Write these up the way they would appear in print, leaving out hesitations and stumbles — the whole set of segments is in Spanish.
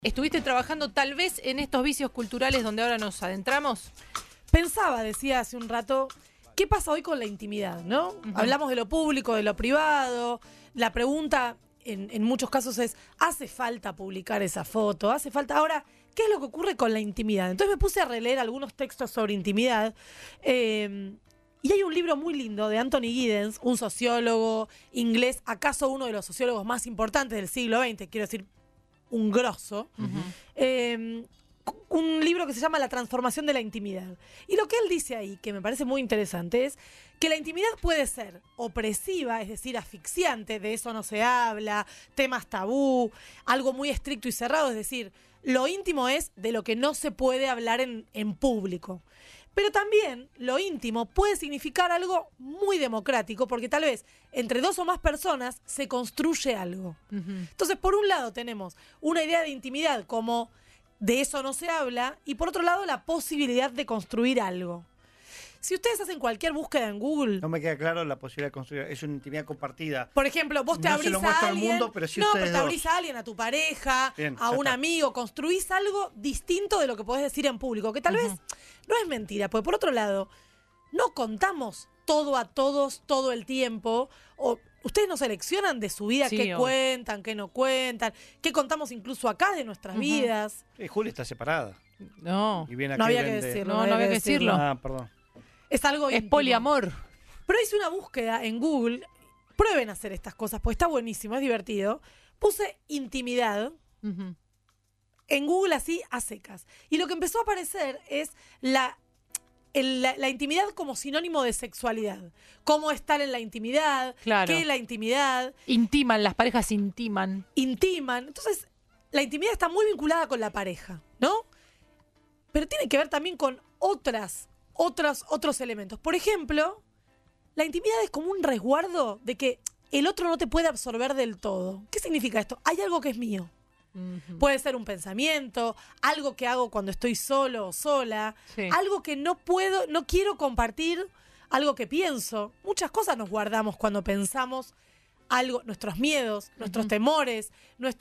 ¿Estuviste trabajando tal vez en estos vicios culturales donde ahora nos adentramos? Pensaba, decía hace un rato, ¿qué pasa hoy con la intimidad, no? Hablamos de lo público, de lo privado. La pregunta en muchos casos es, ¿hace falta publicar esa foto? ¿Hace falta? Ahora, ¿qué es lo que ocurre con la intimidad? Entonces me puse a releer algunos textos sobre intimidad. Y hay un libro muy lindo de Anthony Giddens, un sociólogo inglés, acaso uno de los sociólogos más importantes del siglo XX, quiero decir, un grosso. Un libro que se llama La transformación de la intimidad. Y lo que él dice ahí, que me parece muy interesante, es que la intimidad puede ser opresiva, es decir, asfixiante, de eso no se habla, temas tabú, algo muy estricto y cerrado, es decir, lo íntimo es de lo que no se puede hablar en público. Pero también lo íntimo puede significar algo muy democrático, porque tal vez entre dos o más personas se construye algo. Entonces, por un lado tenemos una idea de intimidad como de eso no se habla, y por otro lado la posibilidad de construir algo. Si ustedes hacen cualquier búsqueda en Google... No me queda claro la posibilidad de construir. Es una intimidad compartida. Por ejemplo, vos te no abrís se lo a muestro alguien... al mundo, pero sí no, ustedes pero te dos. abrís a alguien, a tu pareja, Bien, a un está. amigo. Construís algo distinto de lo que podés decir en público. Que tal vez no es mentira. Porque por otro lado, no contamos todo a todos todo el tiempo. O ustedes no seleccionan de su vida Sí, qué obvio. cuentan, qué no cuentan. Qué contamos incluso acá de nuestras vidas. Sí, Juli está separada. No, Y viene No acá y había que vende- decirlo. no había que decirlo. Ah, perdón. Es algo Es íntimo. poliamor. Pero hice una búsqueda en Google. Prueben a hacer estas cosas, porque está buenísimo, es divertido. Puse intimidad en Google así a secas. Y lo que empezó a aparecer es la intimidad como sinónimo de sexualidad. Cómo estar en la intimidad, Claro. qué es la intimidad, Intiman, las parejas intiman. intiman. Entonces, la intimidad está muy vinculada con la pareja, ¿no? Pero tiene que ver también con otros elementos. Por ejemplo, la intimidad es como un resguardo de que el otro no te puede absorber del todo. ¿Qué significa esto? Hay algo que es mío. Puede ser un pensamiento, algo que hago cuando estoy solo o sola, Sí. algo que no quiero compartir, algo que pienso. Muchas cosas nos guardamos cuando pensamos algo, nuestros miedos, nuestros temores,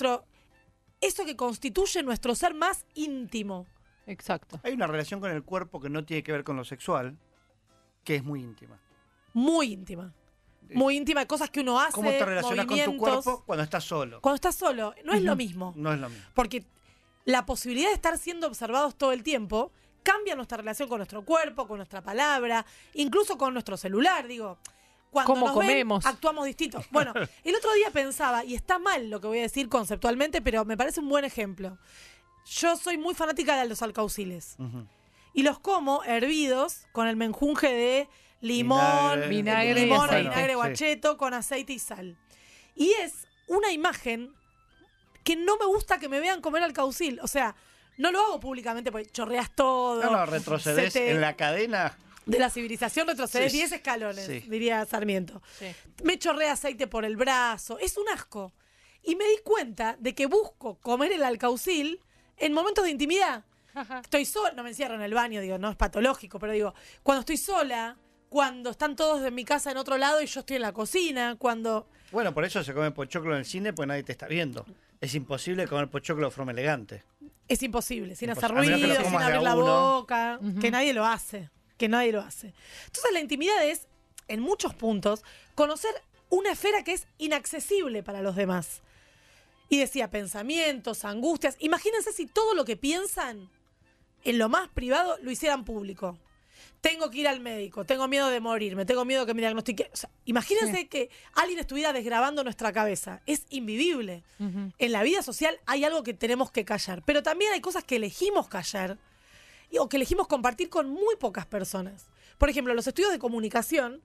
eso que constituye nuestro ser más íntimo. Exacto. Hay una relación con el cuerpo que no tiene que ver con lo sexual, que es muy íntima. Muy íntima. Muy íntima, cosas que uno hace, ¿Cómo te relacionas con tu movimientos. cuerpo cuando estás solo? Cuando estás solo, no es lo mismo. No es lo mismo. Porque la posibilidad de estar siendo observados todo el tiempo cambia nuestra relación con nuestro cuerpo, con nuestra palabra, incluso con nuestro celular. Digo, cuando ¿Cómo nos comemos? ven, actuamos distintos. Bueno, el otro día pensaba, y está mal lo que voy a decir conceptualmente, pero me parece un buen ejemplo. Yo soy muy fanática de los alcauciles. Y los como hervidos con el menjunje de limón, Vinagre y limón, aceite. vinagre Sí. guacheto con aceite y sal. Y es una imagen que no me gusta que me vean comer alcaucil. O sea, no lo hago públicamente porque chorreas todo. No, retrocedes se te- en la cadena. De la civilización retrocedes Sí. 10 escalones, Sí. diría Sarmiento. Sí. Me chorrea aceite por el brazo. Es un asco. Y me di cuenta de que busco comer el alcaucil en momentos de intimidad. Estoy sola, no me encierro en el baño, digo, no es patológico, pero digo, cuando estoy sola, cuando están todos en mi casa en otro lado y yo estoy en la cocina, cuando... Bueno, por eso se come pochoclo en el cine, pues nadie te está viendo. Es imposible comer pochoclo de forma elegante. Es imposible, sin hacer Imposible. A menos que lo ruido, sin comas de abrir a la uno. boca, que nadie lo hace, Entonces la intimidad es, en muchos puntos, conocer una esfera que es inaccesible para los demás. Y decía, pensamientos, angustias. Imagínense si todo lo que piensan en lo más privado lo hicieran público. Tengo que ir al médico, tengo miedo de morirme, tengo miedo que me diagnostique. O sea, imagínense que alguien estuviera desgrabando nuestra cabeza. Es invivible. En la vida social hay algo que tenemos que callar, pero también hay cosas que elegimos callar o que elegimos compartir con muy pocas personas. Por ejemplo, en los estudios de comunicación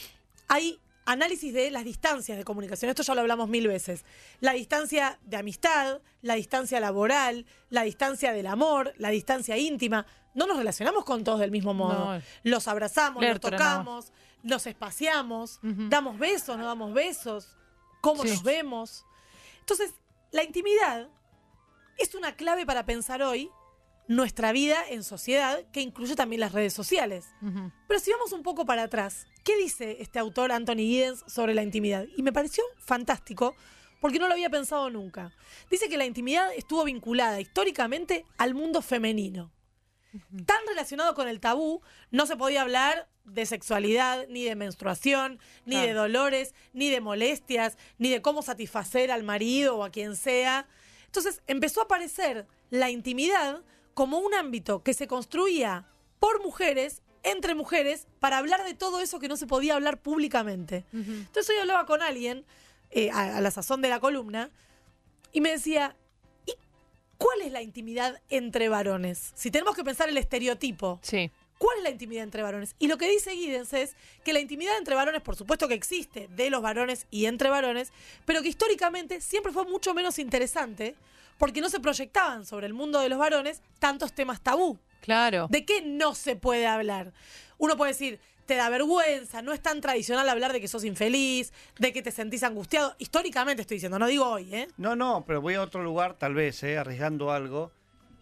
hay análisis de las distancias de comunicación. Esto ya lo hablamos 1000 veces. La distancia de amistad, la distancia laboral, la distancia del amor, la distancia íntima. No nos relacionamos con todos del mismo modo. No. Los abrazamos, Lertora, los tocamos, nos espaciamos, damos besos, no damos besos, cómo Sí. nos vemos. Entonces, la intimidad es una clave para pensar hoy nuestra vida en sociedad, que incluye también las redes sociales. Pero si vamos un poco para atrás, ¿qué dice este autor Anthony Giddens sobre la intimidad? Y me pareció fantástico porque no lo había pensado nunca. Dice que la intimidad estuvo vinculada históricamente al mundo femenino. Tan relacionado con el tabú, no se podía hablar de sexualidad, ni de menstruación, ni de dolores, ni de molestias, ni de cómo satisfacer al marido o a quien sea. Entonces empezó a aparecer la intimidad como un ámbito que se construía por mujeres, entre mujeres, para hablar de todo eso que no se podía hablar públicamente. Entonces hoy hablaba con alguien, a la sazón de la columna, y me decía, ¿y cuál es la intimidad entre varones? Si tenemos que pensar el estereotipo, Sí. ¿cuál es la intimidad entre varones? Y lo que dice Giddens es que la intimidad entre varones, por supuesto que existe, de los varones y entre varones, pero que históricamente siempre fue mucho menos interesante porque no se proyectaban sobre el mundo de los varones tantos temas tabú. Claro. ¿De qué no se puede hablar? Uno puede decir, te da vergüenza, no es tan tradicional hablar de que sos infeliz, de que te sentís angustiado. Históricamente estoy diciendo, no digo hoy, ¿eh? No, pero voy a otro lugar, tal vez, arriesgando algo.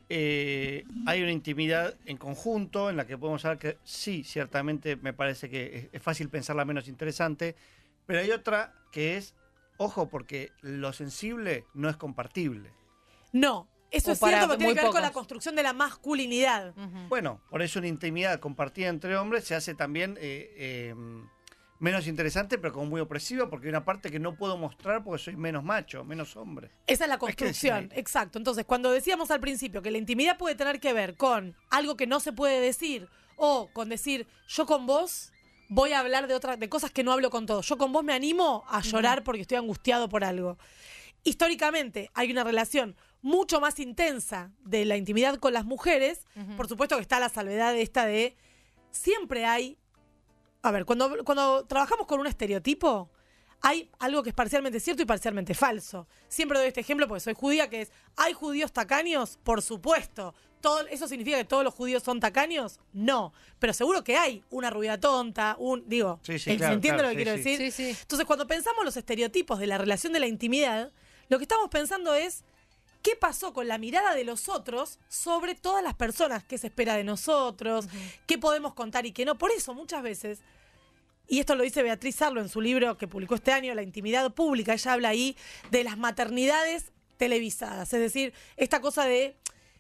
Hay una intimidad en conjunto en la que podemos hablar que sí, ciertamente me parece que es fácil pensarla menos interesante, pero hay otra que es, ojo, porque lo sensible no es compartible. No, eso O es cierto, para pero tiene muy que ver con la pocos. construcción de la masculinidad. Bueno, por eso una intimidad compartida entre hombres se hace también menos interesante, pero como muy opresiva, porque hay una parte que no puedo mostrar porque soy menos macho, menos hombre. Esa es la Hay que construcción, decir. exacto. Entonces, cuando decíamos al principio que la intimidad puede tener que ver con algo que no se puede decir o con decir, yo con vos voy a hablar de cosas que no hablo con todos. Yo con vos me animo a llorar porque estoy angustiado por algo. Históricamente hay una relación mucho más intensa de la intimidad con las mujeres. Por supuesto que está la salvedad esta de siempre hay... A ver, cuando trabajamos con un estereotipo, hay algo que es parcialmente cierto y parcialmente falso. Siempre doy este ejemplo porque soy judía, que es, ¿hay judíos tacaños? Por supuesto. ¿Eso significa que todos los judíos son tacaños? No. Pero seguro que hay una rubia tonta, Sí, ¿se claro, entiende claro, lo que quiero sí, sí. decir? Sí, sí. Entonces, cuando pensamos los estereotipos de la relación de la intimidad, lo que estamos pensando es qué pasó con la mirada de los otros sobre todas las personas, qué se espera de nosotros, qué podemos contar y qué no. Por eso, muchas veces, y esto lo dice Beatriz Arlo en su libro que publicó este año, La intimidad pública, ella habla ahí de las maternidades televisadas. Es decir, esta cosa de,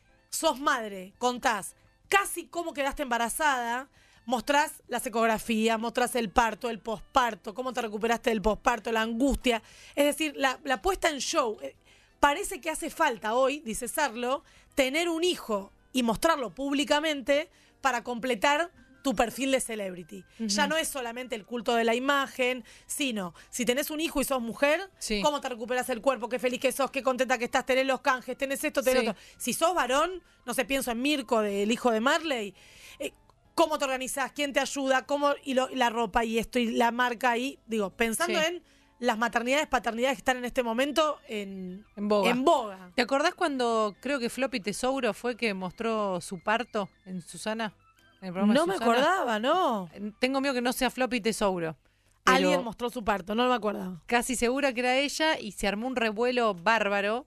sos madre, contás casi cómo quedaste embarazada, mostrás las ecografías, mostrás el parto, el posparto, cómo te recuperaste del posparto, la angustia. Es decir, la puesta en show. Parece que hace falta hoy, dice Sarlo, tener un hijo y mostrarlo públicamente para completar tu perfil de celebrity. Ya no es solamente el culto de la imagen, sino si tenés un hijo y sos mujer, Sí. cómo te recuperas el cuerpo, qué feliz que sos, qué contenta que estás, tenés los canjes, tenés esto, tenés Sí. otro. Si sos varón, no sé, pienso en Mirko, el hijo de Marley, cómo te organizás, quién te ayuda, y la ropa y esto y la marca ahí, digo, pensando Sí. en las maternidades, paternidades que están en este momento en boga. ¿Te acordás cuando creo que Floppy Tesouro fue que mostró su parto en Susana? En el programa de No me Susana? acordaba, ¿no? Tengo miedo que no sea Floppy Tesouro. Pero Alguien mostró su parto, no me acordaba. casi segura que era ella y se armó un revuelo bárbaro.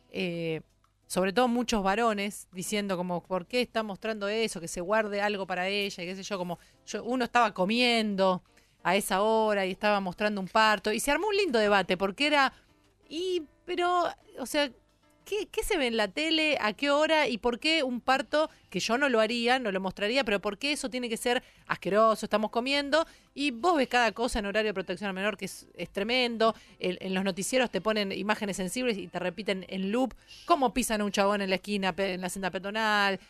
Sobre todo muchos varones diciendo como, ¿por qué está mostrando eso? Que se guarde algo para ella y qué sé yo, como uno estaba comiendo a esa hora y estaba mostrando un parto y se armó un lindo debate porque era, pero, o sea, ¿qué se ve en la tele? ¿A qué hora? ¿Y por qué un parto que yo no lo haría, no lo mostraría? Pero ¿por qué eso tiene que ser asqueroso? Estamos comiendo y vos ves cada cosa en horario de protección al menor que es tremendo. En los noticieros te ponen imágenes sensibles y te repiten en loop cómo pisan a un chabón en la esquina, en la senda peatonal.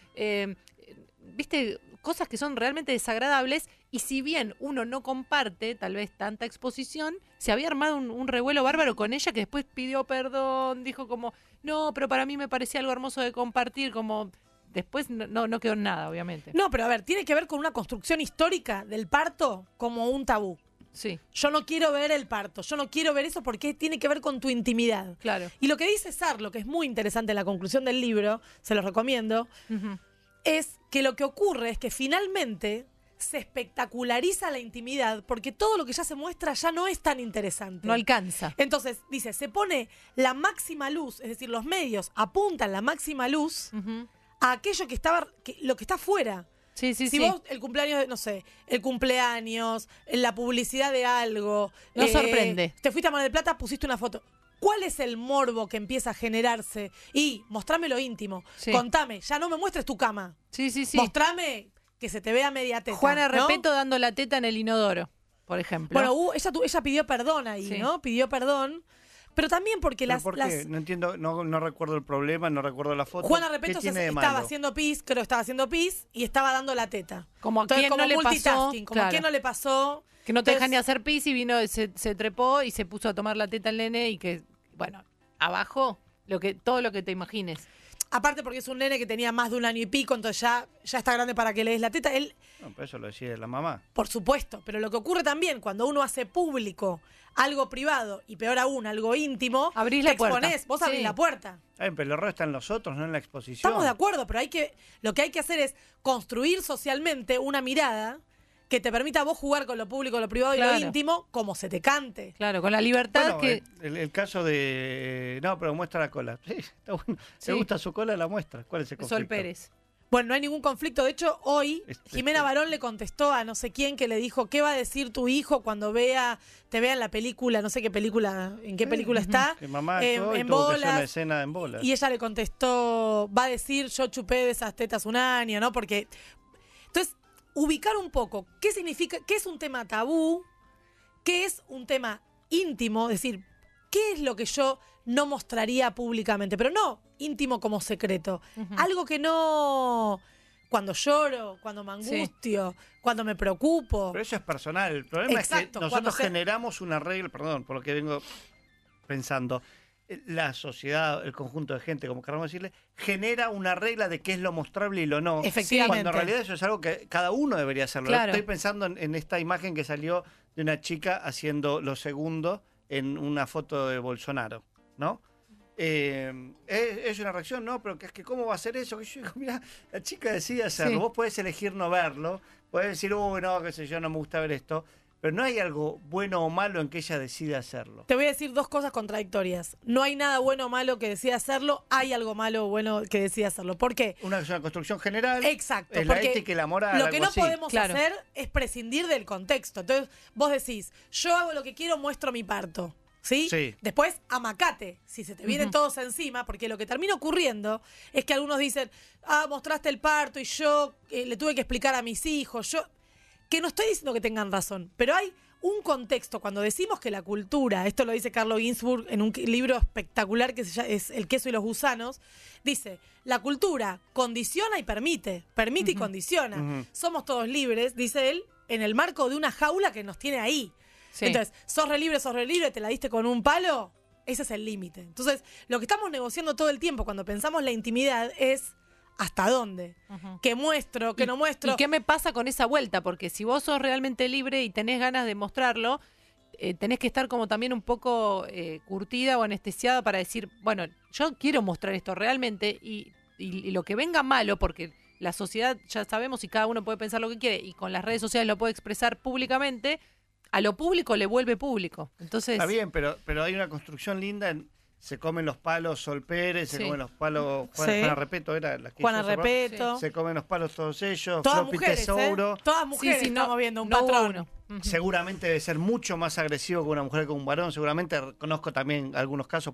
¿Viste? Cosas que son realmente desagradables y si bien uno no comparte tal vez tanta exposición, se había armado un revuelo bárbaro con ella que después pidió perdón, dijo como, no, pero para mí me parecía algo hermoso de compartir, como después no quedó en nada, obviamente. No, pero a ver, tiene que ver con una construcción histórica del parto como un tabú. Sí, Yo no quiero ver el parto, yo no quiero ver eso porque tiene que ver con tu intimidad. claro. Y lo que dice Sarlo, que es muy interesante en la conclusión del libro, se los recomiendo, Ujú. es que lo que ocurre es que finalmente se espectaculariza la intimidad porque todo lo que ya se muestra ya no es tan interesante. No alcanza. Entonces, dice, se pone la máxima luz, es decir, los medios apuntan la máxima luz Ujú. a aquello lo que está afuera. Sí, sí, Si sí. vos, el cumpleaños, no sé, el cumpleaños, la publicidad de algo. No sorprende. Te fuiste a Mar del Plata, pusiste una foto. ¿cuál es el morbo que empieza a generarse? Y mostrame lo íntimo, Sí. contame, ya no me muestres tu cama, Sí, sí, sí. mostrame que se te vea media teta. Juana ¿no? Repeto dando la teta en el inodoro, por ejemplo. Bueno, ella pidió perdón ahí, Sí. ¿no? Pidió perdón, pero también porque ¿Pero por qué? No entiendo, no recuerdo el problema, no recuerdo la foto. Juana ¿Qué Repeto tiene de estaba malo? haciendo pis, creo que estaba haciendo pis y estaba dando la teta. como a Entonces, quién como no le pasó, multitasking, como a claro, quién no le pasó. que no te dejan ni Entonces, hacer pis y vino, se trepó y se puso a tomar la teta al nene y que, bueno, abajo, todo lo que te imagines. aparte porque es un nene que tenía más de 1 año y pico, entonces ya está grande para que le des la teta. Él, No, pero eso lo decide la mamá. por supuesto, pero lo que ocurre también cuando uno hace público algo privado y peor aún, algo íntimo, Abrís te la puerta. exponés, vos abrís Sí. la puerta. Pero el error está en los otros, no en la exposición. Estamos de acuerdo, pero lo que hay que hacer es construir socialmente una mirada que te permita a vos jugar con lo público, lo privado y Claro. lo íntimo como se te cante. Claro, con la libertad Bueno, que... el caso de... No, pero muestra la cola. Sí, está bueno. Sí. ¿Te gusta su cola? La muestra. ¿Cuál es el conflicto? Sol Pérez. Bueno, no hay ningún conflicto. De hecho, hoy Este- Jimena Barón le contestó a no sé quién que le dijo, ¿qué va a decir tu hijo cuando te vea en la película? No sé qué película, en qué película está. Que mamá en actuó y tuvo que hacer una bolas. escena en bolas. Y ella le contestó, va a decir, yo chupé de esas tetas 1 año, ¿no? Porque... Entonces, ubicar un poco qué significa, qué es un tema tabú, qué es un tema íntimo, es decir, qué es lo que yo no mostraría públicamente, pero no íntimo como secreto. Algo que no... Cuando lloro, cuando me angustio, cuando me preocupo. Pero eso es personal. El problema Exacto, es que cuando nosotros se- generamos una regla, perdón, por lo que vengo pensando. La sociedad, el conjunto de gente, como queramos decirle, genera una regla de qué es lo mostrable y lo no. Efectivamente. Cuando en realidad eso es algo que cada uno debería hacerlo. Claro. Estoy pensando en esta imagen que salió de una chica haciendo lo segundo en una foto de Bolsonaro, ¿no? Es una reacción, ¿no? Pero que es que ¿cómo va a hacer eso? Que yo digo, mira, la chica decide hacerlo. Sí. Vos podés elegir no verlo, podés decir, uy, no, qué sé yo, no me gusta ver esto. Pero no hay algo bueno o malo en que ella decida hacerlo. Te voy a decir 2 cosas contradictorias. No hay nada bueno o malo que decida hacerlo, hay algo malo o bueno que decida hacerlo. ¿Por qué? Es una construcción general. Exacto, Es la porque ética y la moral. lo que algo no así. podemos Claro. hacer es prescindir del contexto. Entonces, vos decís, yo hago lo que quiero, muestro mi parto. ¿Sí? Sí. Después, amacate, si se te vienen todos encima, porque lo que termina ocurriendo es que algunos dicen, mostraste el parto y yo le tuve que explicar a mis hijos. Que no estoy diciendo que tengan razón, pero hay un contexto. Cuando decimos que la cultura, esto lo dice Carlo Ginzburg en un libro espectacular que es El queso y los gusanos, dice, la cultura condiciona y permite y condiciona. Ujú. Somos todos libres, dice él, en el marco de una jaula que nos tiene ahí. Sí. Entonces, sos re libre, te la diste con un palo, ese es el límite. Entonces, lo que estamos negociando todo el tiempo cuando pensamos la intimidad es hasta dónde. Ujú. ¿Qué muestro, qué no muestro? ¿Y qué me pasa con esa vuelta? Porque si vos sos realmente libre y tenés ganas de mostrarlo, tenés que estar como también un poco curtida o anestesiada para decir, bueno, yo quiero mostrar esto realmente y lo que venga malo, porque la sociedad ya sabemos y cada uno puede pensar lo que quiere y con las redes sociales lo puede expresar públicamente, a lo público le vuelve público. Entonces, Está bien, pero hay una construcción linda. Se comen los palos Sol Pérez, se Sí. comen los palos Sí. Juana Repeto, era la que Juana hizo ese Repeto. Se comen los palos todos ellos. Todas Floppy mujeres, Tesouro. Todas mujeres sí, no- estamos viendo un no hubo patrón. uno. Ujú. Seguramente debe ser mucho más agresivo con una mujer que con un varón. Seguramente conozco también algunos casos,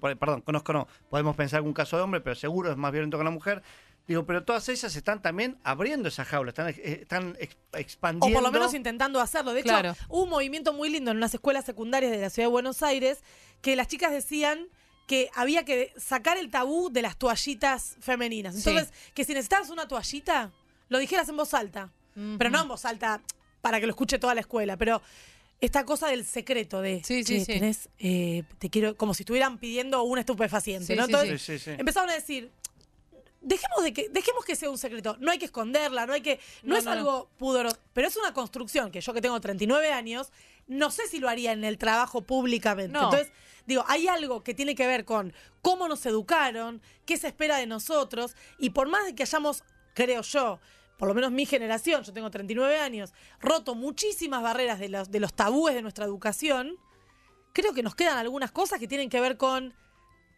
podemos pensar algún caso de hombre, pero seguro es más violento con la mujer. Digo, pero todas ellas están también abriendo esa jaula, están O expandiendo. por lo menos intentando hacerlo. De hecho, Claro. hubo un movimiento muy lindo en unas escuelas secundarias de la ciudad de Buenos Aires que las chicas decían que había que sacar el tabú de las toallitas femeninas. Entonces, que si necesitabas una toallita, lo dijeras en voz alta. Pero no en voz alta para que lo escuche toda la escuela, pero esta cosa del secreto de, Sí, che, sí, sí. tenés, te quiero, como si estuvieran pidiendo un estupefaciente, Sí, ¿no? sí, Entonces, Sí, sí, sí. empezaron a decir, dejemos que sea un secreto. No hay que esconderla, no No, es no, algo pudoroso, pero es una construcción que yo que tengo 39 años, no sé si lo haría en el trabajo públicamente. No. Entonces, digo, hay algo que tiene que ver con cómo nos educaron, qué se espera de nosotros, y por más de que hayamos, creo yo, por lo menos mi generación, yo tengo 39 años, roto muchísimas barreras de los tabúes de nuestra educación, creo que nos quedan algunas cosas que tienen que ver con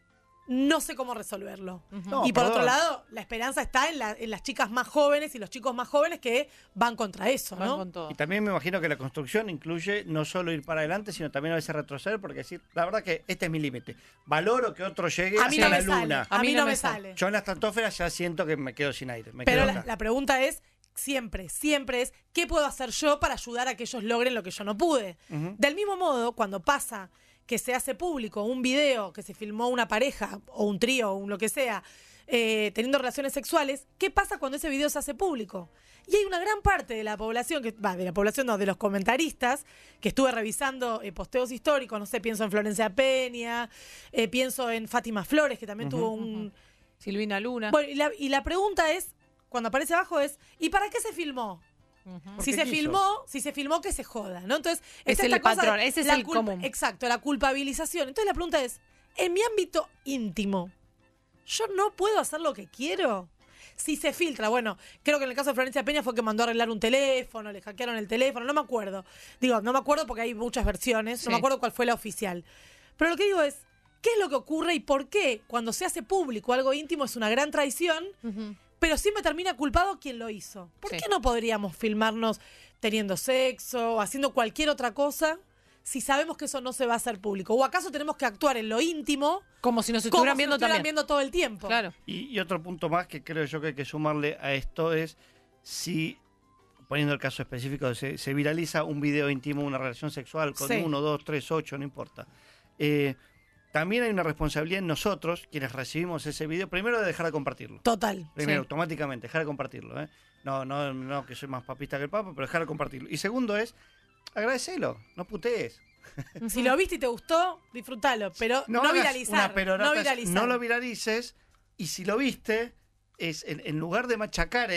no sé cómo resolverlo. No, y por perdón. otro lado, la esperanza está en las chicas más jóvenes y los chicos más jóvenes que van contra eso, Van ¿no? con todo. Y también me imagino que la construcción incluye no solo ir para adelante, sino también a veces retroceder, porque decir, la verdad que este es mi límite. Valoro que otro llegue A mí hasta no la me sale. luna. A mí no me sale. Yo en la estratosfera ya siento que me quedo sin aire. Me Pero quedo la, acá. la pregunta es, siempre es, ¿qué puedo hacer yo para ayudar a que ellos logren lo que yo no pude? Ujú. Del mismo modo, cuando pasa que se hace público un video que se filmó una pareja o un trío o lo que sea, teniendo relaciones sexuales, ¿qué pasa cuando ese video se hace público? Y hay una gran parte de la población, de los comentaristas, que estuve revisando posteos históricos, no sé, pienso en Florencia Peña, pienso en Fátima Flores, que también tuvo un... Silvina Luna. Bueno, y la pregunta es, cuando aparece abajo es, ¿y para qué se filmó? Ujú. Si Porque se filmó, que se joda, ¿no? Entonces, Es está el esta cosa de patrón, ese es la el común. Exacto, la culpabilización. Entonces la pregunta es, en mi ámbito íntimo, ¿yo no puedo hacer lo que quiero? Si se filtra, bueno, creo que en el caso de Florencia Peña fue que mandó a arreglar un teléfono, le hackearon el teléfono, no me acuerdo. Digo, no me acuerdo porque hay muchas versiones, no Sí. me acuerdo cuál fue la oficial. Pero lo que digo es, ¿qué es lo que ocurre y por qué cuando se hace público algo íntimo es una gran traición? Ujú. Pero siempre termina culpado quien lo hizo. ¿Por Sí. qué no podríamos filmarnos teniendo sexo o haciendo cualquier otra cosa si sabemos que eso no se va a hacer público? ¿O acaso tenemos que actuar en lo íntimo Como si nos como estuvieran si viendo nos estuvieran también. viendo todo el tiempo? Claro. Y otro punto más que creo yo que hay que sumarle a esto es si, poniendo el caso específico, se viraliza un video íntimo, una relación sexual con Sí. 1, 2, 3, 8, no importa. También hay una responsabilidad en nosotros, quienes recibimos ese video, primero de dejar de compartirlo. Total. Primero, Sí. automáticamente, dejar de compartirlo. ¿Eh? No, que soy más papista que el Papa, pero dejar de compartirlo. Y segundo es, agradecelo, no putees. Si lo viste y te gustó, disfrútalo. Pero no, hagas viralizar. una perorata, No viralizar. no lo viralices, y si lo viste, es en lugar de machacar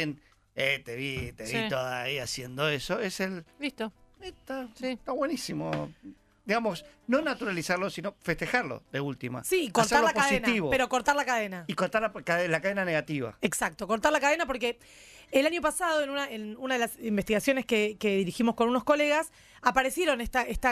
te vi Sí. toda ahí haciendo eso, es el, Listo. Sí. está buenísimo. Digamos, no naturalizarlo, sino festejarlo, de última. Sí, cortar Hacerlo la cadena. positivo. Pero cortar la cadena. Y cortar la cadena negativa. Exacto, cortar la cadena porque el año pasado en una de las investigaciones que dirigimos con unos colegas aparecieron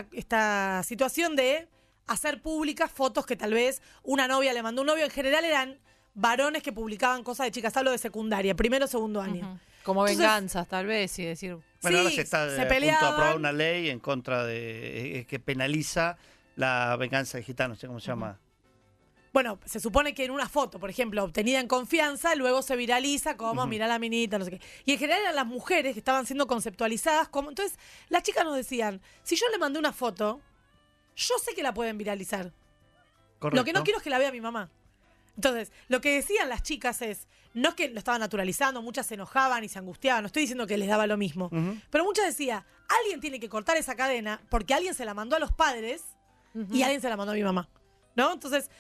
esta situación de hacer públicas fotos que tal vez una novia le mandó a un novio. En general eran varones que publicaban cosas de chicas, hablo de secundaria, primero o segundo año. Ujú. Como Entonces- venganzas, tal vez, y decir. Bueno, ahora Sí, se está se a punto de peleaban. aprobar una ley en contra de que penaliza la venganza de gitanos, no sé cómo se llama. Bueno, se supone que en una foto, por ejemplo, obtenida en confianza, luego se viraliza como, mirá la minita, no sé qué. Y en general eran las mujeres que estaban siendo conceptualizadas como... Entonces, las chicas nos decían, si yo le mandé una foto, yo sé que la pueden viralizar. Correcto. Lo que no quiero es que la vea mi mamá. Entonces, lo que decían las chicas es, no es que lo estaban naturalizando, muchas se enojaban y se angustiaban, no estoy diciendo que les daba lo mismo, Ujú. pero muchas decían, alguien tiene que cortar esa cadena porque alguien se la mandó a los padres y alguien se la mandó a mi mamá, ¿no? Entonces,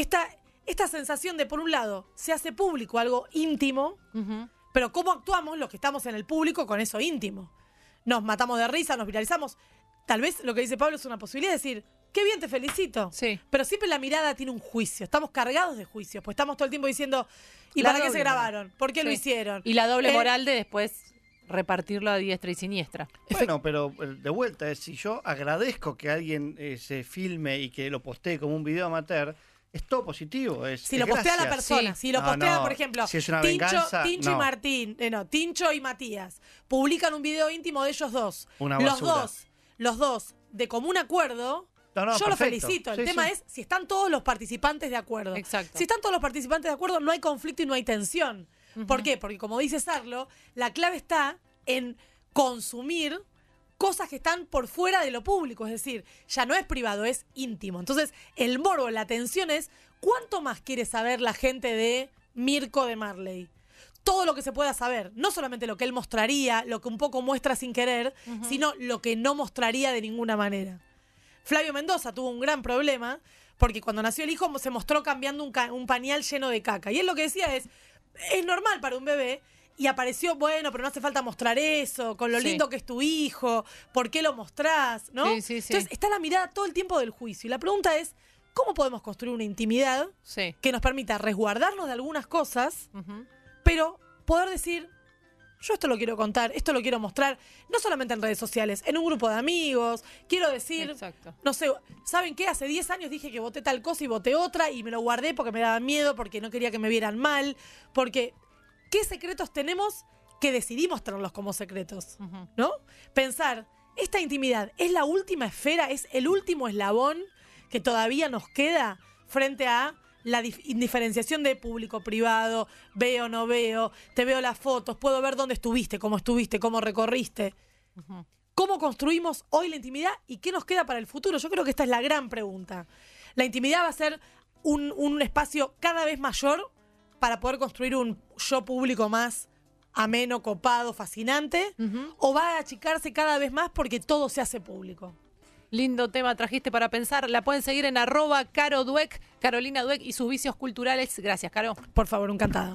esta sensación de, por un lado, se hace público algo íntimo, Ujú. pero ¿cómo actuamos los que estamos en el público con eso íntimo? Nos matamos de risa, nos viralizamos. Tal vez lo que dice Pablo es una posibilidad de decir, qué bien, te felicito. Sí. Pero siempre la mirada tiene un juicio. Estamos cargados de juicios, pues estamos todo el tiempo diciendo, ¿y La para qué se doble grabaron? ¿Por qué lo Sí. hicieron? Y la doble Eh, moral de después repartirlo a diestra y siniestra. Bueno, pero de vuelta, si yo agradezco que alguien se filme y que lo postee como un video amateur, es todo positivo. Si lo postea la gracias. persona, Sí. si lo No, postea, no, por ejemplo, si es una Tincho, venganza, Tincho y no. Martín, Tincho y Matías, publican un video íntimo de ellos dos. Una los basura. dos, de común acuerdo, No, yo los perfecto. felicito. El Sí, tema sí. es si están todos los participantes de acuerdo. Exacto. Si están todos los participantes de acuerdo, no hay conflicto y no hay tensión. ¿Por qué? Porque como dice Sarlo, la clave está en consumir cosas que están por fuera de lo público, es decir, ya no es privado, es íntimo. Entonces, el morbo, la tensión es, ¿cuánto más quiere saber la gente de Mirko de Marley? Todo lo que se pueda saber, no solamente lo que él mostraría, lo que un poco muestra sin querer, sino lo que no mostraría de ninguna manera. Flavio Mendoza tuvo un gran problema porque cuando nació el hijo se mostró cambiando un pañal lleno de caca. Y él lo que decía es normal para un bebé. Y apareció, bueno, pero no hace falta mostrar eso, con lo Sí. lindo que es tu hijo, ¿por qué lo mostrás? ¿no? Sí, sí, sí. Entonces está la mirada todo el tiempo del juicio. Y la pregunta es, ¿cómo podemos construir una intimidad Sí. que nos permita resguardarnos de algunas cosas, Ujú. pero poder decir, Yo esto lo quiero contar, esto lo quiero mostrar, no solamente en redes sociales, en un grupo de amigos. Quiero decir, Exacto. no sé, ¿saben qué? Hace 10 años dije que voté tal cosa y voté otra y me lo guardé porque me daba miedo, porque no quería que me vieran mal, porque ¿qué secretos tenemos que decidimos tenerlos como secretos? Ujú. ¿No? Pensar, esta intimidad es la última esfera, es el último eslabón que todavía nos queda frente a la indiferenciación de público-privado, veo, no veo, te veo las fotos, puedo ver dónde estuviste, cómo recorriste. Ujú. ¿Cómo construimos hoy la intimidad y qué nos queda para el futuro? Yo creo que esta es la gran pregunta. La intimidad va a ser un espacio cada vez mayor para poder construir un yo público más ameno, copado, fascinante, Ujú. o va a achicarse cada vez más porque todo se hace público. Lindo tema trajiste para pensar. La pueden seguir en @CaroDueck, Carolina Dueck y sus vicios culturales. Gracias, Caro. Por favor, encantada.